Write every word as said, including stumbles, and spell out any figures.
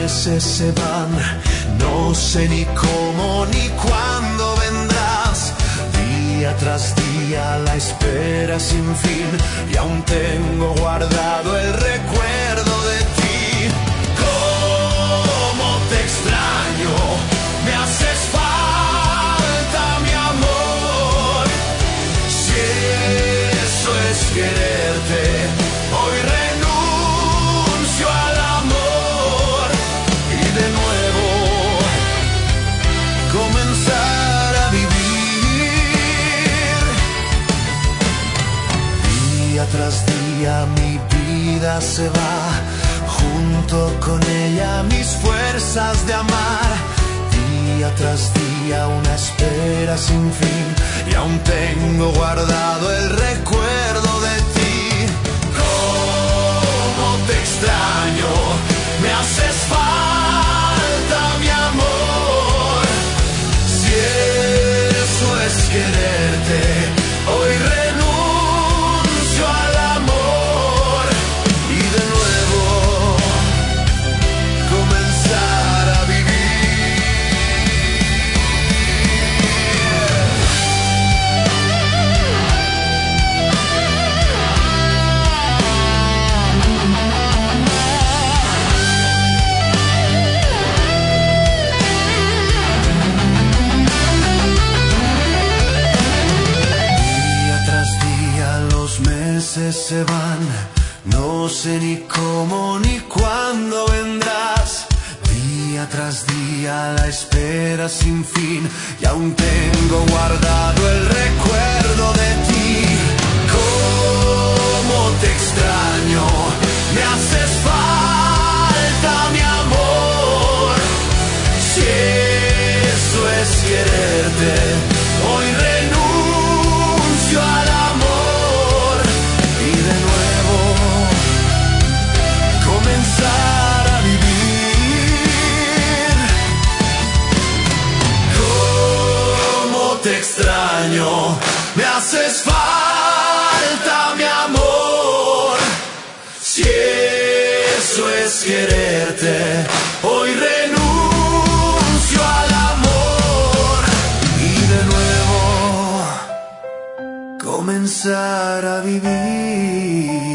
meses se van, no sé ni cómo ni cuándo vendrás. Día tras día la espera sin fin, y aún tengo guardado el recuerdo de ti. Cómo te extraño, me haces falta, mi amor. Si eso es quererte, hoy renuncio al amor y de nuevo comenzar a vivir. Día tras día mi vida se va, junto con ella mis fuerzas de amar. Día tras día una espera sin fin, y aún tengo guardado el recuerdo de ti. Cómo te extraño, me haces falta, mi amor. Si eso es quererte, hoy renuncio al amor y de nuevo comenzar a vivir. Se van, no sé ni cómo ni cuándo vendrás. Día tras día la espera sin fin, y aún tengo guardado el recuerdo de ti. Cómo te extraño, me haces falta, mi amor. Si eso es quererte, hoy renuncio al amor. Comenzar a vivir. Cómo te extraño, me haces falta, mi amor. Si eso es quererte, hoy renuncio al amor y de nuevo comenzar a vivir.